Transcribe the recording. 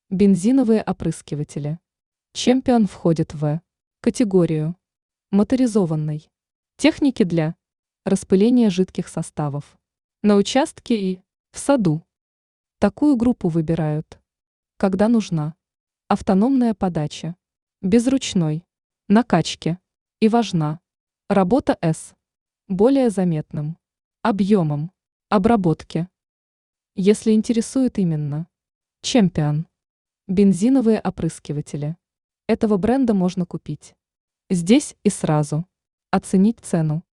Бензиновые опрыскиватели. Чемпион входит в категорию моторизованной техники для распыления жидких составов на участке и в саду. Такую группу выбирают, когда нужна автономная подача, безручной накачки и важна работа с более заметным объемом обработки. Если интересует именно Чемпион. Бензиновые опрыскиватели. Этого бренда можно купить здесь и сразу. Оценить цену.